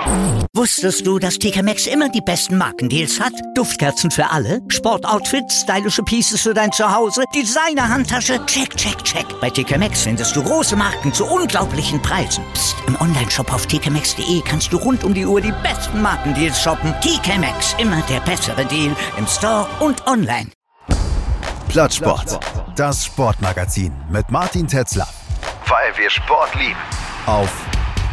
Wusstest du, dass TK Maxx immer die besten Markendeals hat? Duftkerzen für alle, Sportoutfits, stylische Pieces für dein Zuhause, Designer-Handtasche, check, check, check. Bei TK Maxx findest du große Marken zu unglaublichen Preisen. Psst. Im Onlineshop auf tkmaxx.de kannst du rund um die Uhr die besten Markendeals shoppen. TK Maxx, immer der bessere Deal im Store und online. Plattsport, das Sportmagazin mit Martin Tetzler. Weil wir Sport lieben. Auf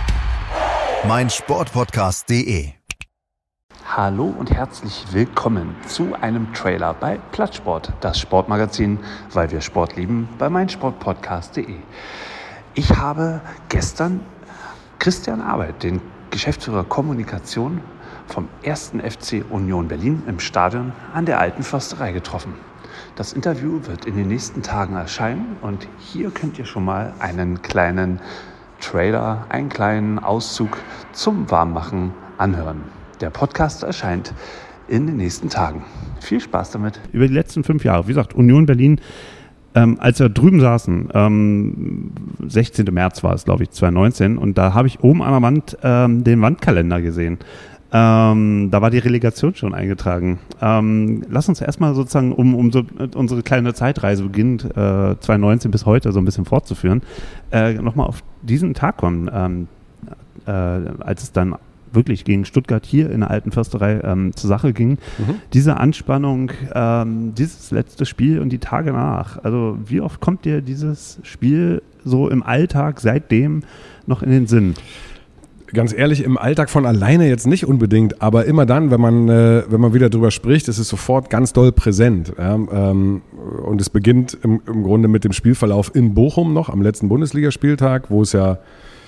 meinsportpodcast.de. Hallo und herzlich willkommen zu einem Trailer bei Plattsport, das Sportmagazin, weil wir Sport lieben, bei meinsportpodcast.de. Ich habe gestern Christian Arbeit, den Geschäftsführer Kommunikation vom 1. FC Union Berlin im Stadion an der Alten Försterei getroffen. Das Interview wird in den nächsten Tagen erscheinen und hier könnt ihr schon mal einen kleinen Trailer, einen kleinen Auszug zum Warmmachen anhören. Der Podcast erscheint in den nächsten Tagen. Viel Spaß damit. Über die letzten 5 Jahre, wie gesagt, Union Berlin, als wir drüben saßen, 16. März war es, glaube ich, 2019, und da habe ich oben an der Wand den Wandkalender gesehen. Da war die Relegation schon eingetragen. Lass uns erstmal sozusagen, um so unsere kleine Zeitreise beginnt, 2019 bis heute so ein bisschen fortzuführen, nochmal auf diesen Tag kommen, als es dann wirklich gegen Stuttgart hier in der Alten Försterei zur Sache ging. Diese Anspannung, dieses letzte Spiel und die Tage nach. Also wie oft kommt dir dieses Spiel so im Alltag seitdem noch in den Sinn? Ganz ehrlich, im Alltag von alleine jetzt nicht unbedingt, aber immer dann, wenn man wieder drüber spricht, ist es sofort ganz doll präsent. Ja? Und es beginnt im Grunde mit dem Spielverlauf in Bochum noch, am letzten Bundesligaspieltag, wo es ja,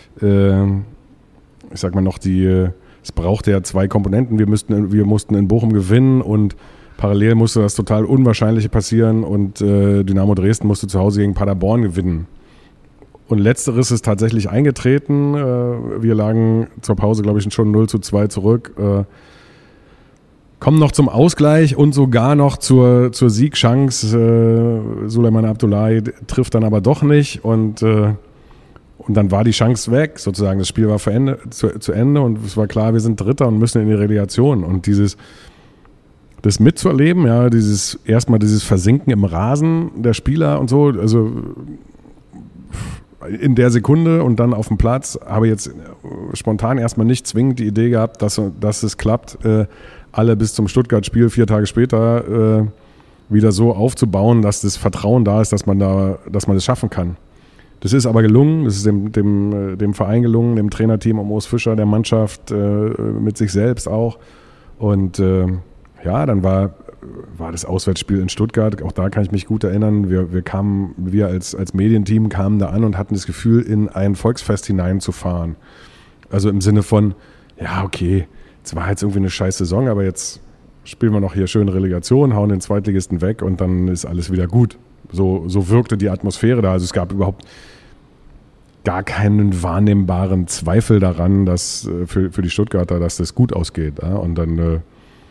ich sag mal noch, es brauchte ja 2 Komponenten. Wir mussten in Bochum gewinnen und parallel musste das total Unwahrscheinliche passieren und Dynamo Dresden musste zu Hause gegen Paderborn gewinnen. Und letzteres ist tatsächlich eingetreten. Wir lagen zur Pause, glaube ich, schon 0:2 zurück. Kommen noch zum Ausgleich und sogar noch zur Siegchance. Suleiman Abdullahi trifft dann aber doch nicht. Und dann war die Chance weg, sozusagen. Das Spiel war zu Ende und es war klar, wir sind Dritter und müssen in die Relegation. Und das mitzuerleben, ja, erstmal dieses Versinken im Rasen der Spieler und so, also in der Sekunde und dann auf dem Platz, habe jetzt spontan erstmal nicht zwingend die Idee gehabt, dass es klappt, alle bis zum Stuttgart-Spiel 4 Tage später wieder so aufzubauen, dass das Vertrauen da ist, dass man das schaffen kann. Das ist aber gelungen, das ist dem Verein gelungen, dem Trainerteam um Urs Fischer, der Mannschaft, mit sich selbst auch. Und dann war das Auswärtsspiel in Stuttgart, auch da kann ich mich gut erinnern, wir als Medienteam kamen da an und hatten das Gefühl, in ein Volksfest hineinzufahren. Also im Sinne von, ja okay, es war jetzt irgendwie eine scheiß Saison, aber jetzt spielen wir noch hier schön Relegation, hauen den Zweitligisten weg und dann ist alles wieder gut. So wirkte die Atmosphäre da, also es gab überhaupt gar keinen wahrnehmbaren Zweifel daran, dass für die Stuttgarter, dass das gut ausgeht. Ja? Und dann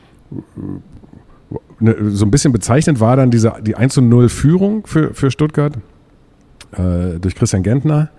so ein bisschen bezeichnend war dann die 1:0 für Stuttgart durch Christian Gentner.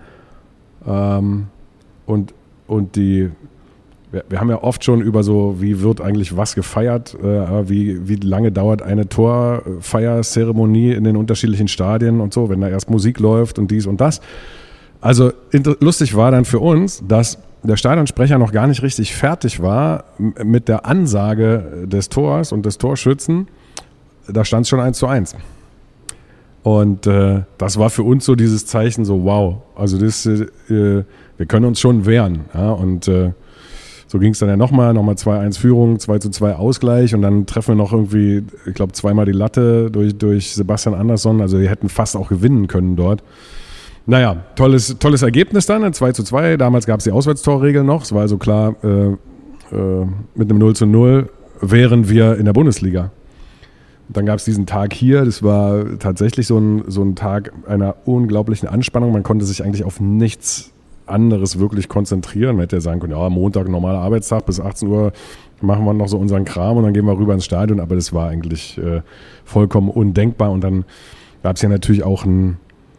Und wir haben ja oft schon über so, wie wird eigentlich was gefeiert, wie lange dauert eine Torfeierzeremonie in den unterschiedlichen Stadien und so, wenn da erst Musik läuft und dies und das. Also lustig war dann für uns, dass der Stadionsprecher noch gar nicht richtig fertig war mit der Ansage des Tors und des Torschützen. Da stand es schon 1:1. Und das war für uns so dieses Zeichen, so wow, also wir können uns schon wehren. Ja? Und so ging es dann ja nochmal 2:1 Führung, 2:2 Ausgleich und dann treffen wir noch irgendwie, ich glaube, 2-mal die Latte durch Sebastian Andersson. Also wir hätten fast auch gewinnen können dort. Naja, tolles Ergebnis dann, 2:2. Damals gab es die Auswärtstorregel noch. Es war also klar, mit einem 0:0 wären wir in der Bundesliga. Und dann gab es diesen Tag hier. Das war tatsächlich so ein Tag einer unglaublichen Anspannung. Man konnte sich eigentlich auf nichts anderes wirklich konzentrieren. Man hätte ja sagen können, ja, Montag, normaler Arbeitstag, bis 18 Uhr machen wir noch so unseren Kram und dann gehen wir rüber ins Stadion. Aber das war eigentlich vollkommen undenkbar. Und dann gab es ja natürlich auch ein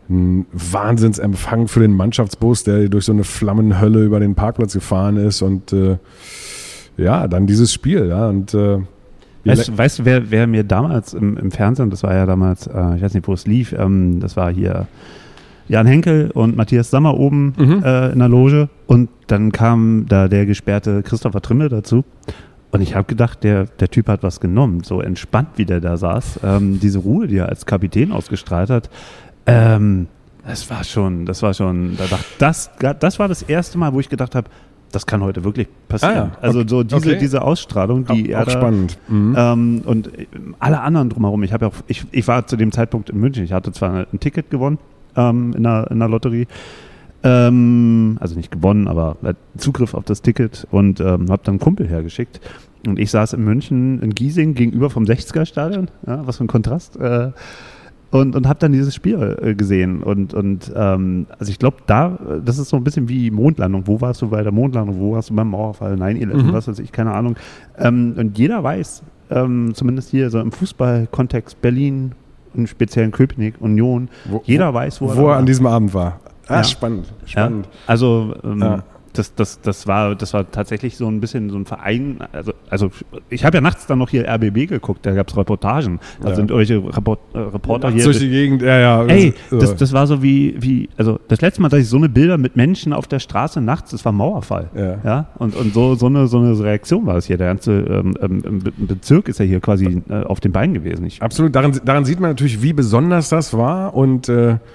ein Wahnsinnsempfang für den Mannschaftsbus, der durch so eine Flammenhölle über den Parkplatz gefahren ist und dann dieses Spiel. Ja, und weißt du, wer mir damals im Fernsehen, das war ja damals, ich weiß nicht, wo es lief, das war hier Jan Henkel und Matthias Sammer oben in der Loge und dann kam da der gesperrte Christopher Trimmel dazu und ich habe gedacht, der Typ hat was genommen, so entspannt, wie der da saß, diese Ruhe, die er als Kapitän ausgestrahlt hat, das war schon, das war das erste Mal, wo ich gedacht habe, das kann heute wirklich passieren. Also so diese Ausstrahlung, die auch spannend. Und alle anderen drumherum. Ich war zu dem Zeitpunkt in München. Ich hatte zwar ein Ticket gewonnen in der Lotterie, also nicht gewonnen, aber Zugriff auf das Ticket und habe dann einen Kumpel hergeschickt. Und ich saß in München in Giesing gegenüber vom 60er-Stadion. Ja, was für ein Kontrast. Und habe dann dieses Spiel gesehen und also ich glaube, das ist so ein bisschen wie Mondlandung. Wo warst du bei der Mondlandung? Wo warst du beim Mauerfall? 9/11, was weiß ich, keine Ahnung. Und jeder weiß, zumindest hier so im Fußballkontext Berlin und speziell in Köpenick, Union, jeder weiß, wo er an diesem Abend war. Spannend. Ja, also das war tatsächlich so ein bisschen so ein Verein, also ich habe ja nachts dann noch hier RBB geguckt, da gab es Reportagen, da sind irgendwelche Reporter hier. Durch die Gegend, Ey, das war so wie, also das letzte Mal, dass ich so eine Bilder mit Menschen auf der Straße nachts, das war Mauerfall. Ja? Und so eine Reaktion war es hier, der ganze Bezirk ist ja hier quasi auf den Beinen gewesen. Absolut, daran sieht man natürlich, wie besonders das war und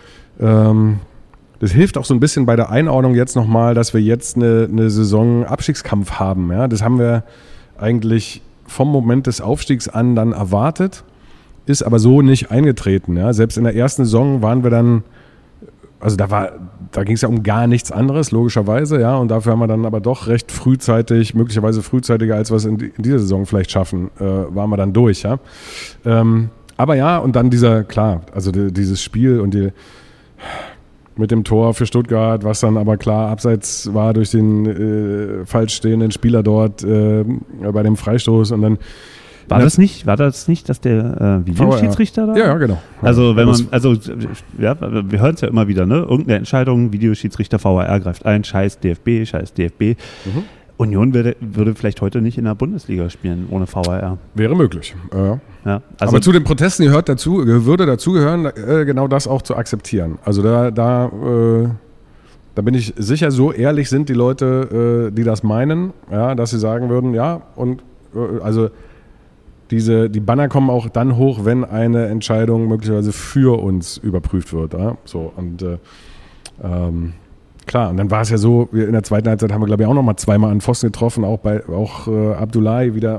das hilft auch so ein bisschen bei der Einordnung jetzt nochmal, dass wir jetzt eine Saison Abstiegskampf haben. Ja? Das haben wir eigentlich vom Moment des Aufstiegs an dann erwartet, ist aber so nicht eingetreten. Ja? Selbst in der ersten Saison waren wir dann, also da ging es ja um gar nichts anderes, logischerweise, ja, und dafür haben wir dann aber doch recht frühzeitig, möglicherweise frühzeitiger, als wir es in dieser Saison vielleicht schaffen, waren wir dann durch, ja. Aber ja, und dann dieses Spiel und mit dem Tor für Stuttgart, was dann aber klar abseits war durch den falsch stehenden Spieler dort bei dem Freistoß und dann war das nicht, dass der Videoschiedsrichter da? Ja, genau. Also wir hören es ja immer wieder, ne? Irgendeine Entscheidung, Videoschiedsrichter VAR greift ein, scheiß DFB. Union würde vielleicht heute nicht in der Bundesliga spielen ohne VAR. Wäre möglich. Ja, aber zu den Protesten würde dazugehören, genau das auch zu akzeptieren. Also da bin ich sicher, so ehrlich sind die Leute, die das meinen, ja, dass sie sagen würden, ja, und also die Banner kommen auch dann hoch, wenn eine Entscheidung möglicherweise für uns überprüft wird. Ja? So, und klar, und dann war es ja so, in der zweiten Halbzeit haben wir, glaube ich, auch noch mal zweimal an Pfosten getroffen, auch Abdullahi wieder.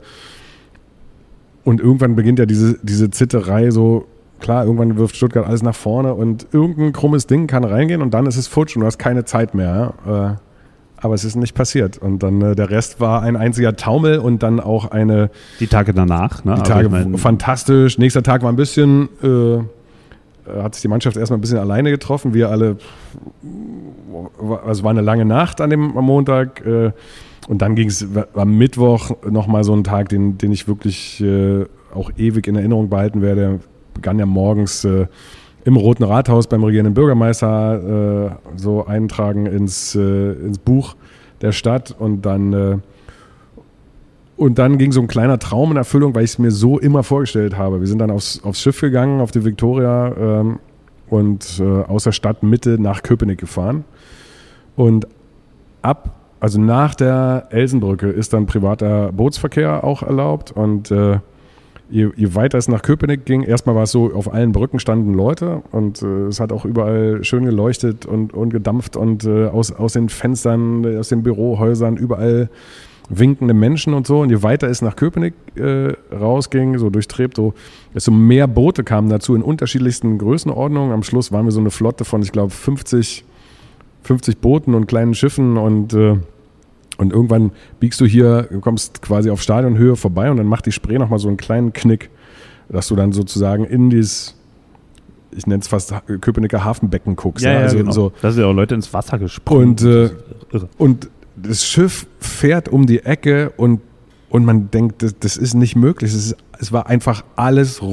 Und irgendwann beginnt ja diese Zitterei so, klar, irgendwann wirft Stuttgart alles nach vorne und irgendein krummes Ding kann reingehen und dann ist es futsch und du hast keine Zeit mehr. Ja? Aber es ist nicht passiert. Und dann der Rest war ein einziger Taumel und dann auch die Tage danach. Ne? Die Tage fantastisch. Nächster Tag war ein bisschen, hat sich die Mannschaft erstmal ein bisschen alleine getroffen. Wir alle, es war eine lange Nacht am Montag. Und dann war Mittwoch nochmal so ein Tag, den ich wirklich auch ewig in Erinnerung behalten werde. Begann ja morgens im Roten Rathaus beim regierenden Bürgermeister so eintragen ins Buch der Stadt und dann ging so ein kleiner Traum in Erfüllung, weil ich es mir so immer vorgestellt habe. Wir sind dann aufs Schiff gegangen, auf die Victoria und aus der Stadtmitte nach Köpenick gefahren und also nach der Elsenbrücke ist dann privater Bootsverkehr auch erlaubt und je weiter es nach Köpenick ging, erstmal war es so, auf allen Brücken standen Leute und es hat auch überall schön geleuchtet und gedampft und aus den Fenstern, aus den Bürohäusern, überall winkende Menschen und so. Und je weiter es nach Köpenick rausging, so durch Treptow, desto mehr Boote kamen dazu in unterschiedlichsten Größenordnungen. Am Schluss waren wir so eine Flotte von, ich glaube, 50 Booten und kleinen Schiffen und irgendwann biegst du kommst quasi auf Stadionhöhe vorbei und dann macht die Spree nochmal so einen kleinen Knick, dass du dann sozusagen in dieses, ich nenne es fast Köpenicker Hafenbecken guckst. Ja, also genau. So. Da sind ja auch Leute ins Wasser gesprungen. Und das Schiff fährt um die Ecke und man denkt, das ist nicht möglich. Es war einfach alles rot.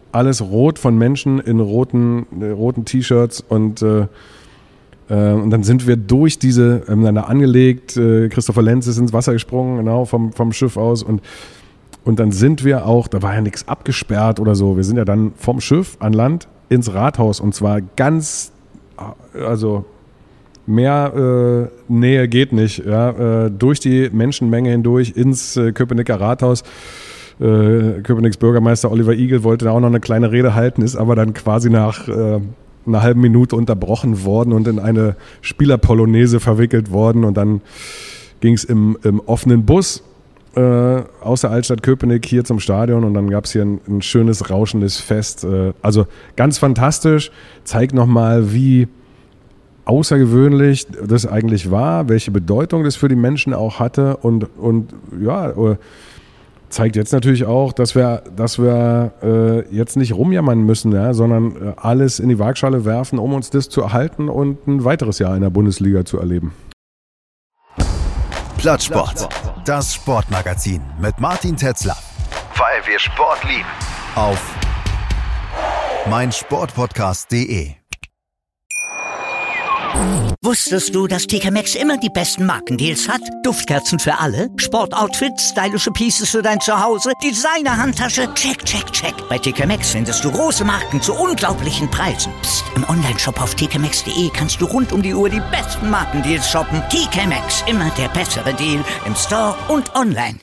alles rot von Menschen in roten T-Shirts und dann sind wir durch diese, dann da angelegt, Christopher Lenz ist ins Wasser gesprungen, genau, vom Schiff aus und dann sind wir auch, da war ja nichts abgesperrt oder so, wir sind ja dann vom Schiff an Land ins Rathaus und zwar ganz, also mehr Nähe geht nicht, ja, durch die Menschenmenge hindurch ins Köpenicker Rathaus. Köpenick's Bürgermeister Oliver Igel wollte da auch noch eine kleine Rede halten, ist aber dann quasi nach einer halben Minute unterbrochen worden und in eine Spielerpolonaise verwickelt worden und dann ging es im offenen Bus aus der Altstadt Köpenick hier zum Stadion und dann gab es hier ein schönes, rauschendes Fest. Also ganz fantastisch, zeigt nochmal, wie außergewöhnlich das eigentlich war, welche Bedeutung das für die Menschen auch hatte und ja, zeigt jetzt natürlich auch, dass wir jetzt nicht rumjammern müssen, ja, sondern alles in die Waagschale werfen, um uns das zu erhalten und ein weiteres Jahr in der Bundesliga zu erleben. Plattsport, das Sportmagazin mit Martin Tetzler. Weil wir Sport lieben. Auf meinsportpodcast.de. Wusstest du, dass TK Maxx immer die besten Markendeals hat? Duftkerzen für alle, Sportoutfits, stylische Pieces für dein Zuhause, Designer-Handtasche, check, check, check. Bei TK Maxx findest du große Marken zu unglaublichen Preisen. Psst. Im Onlineshop auf tkmaxx.de kannst du rund um die Uhr die besten Markendeals shoppen. TK Maxx, immer der bessere Deal im Store und online.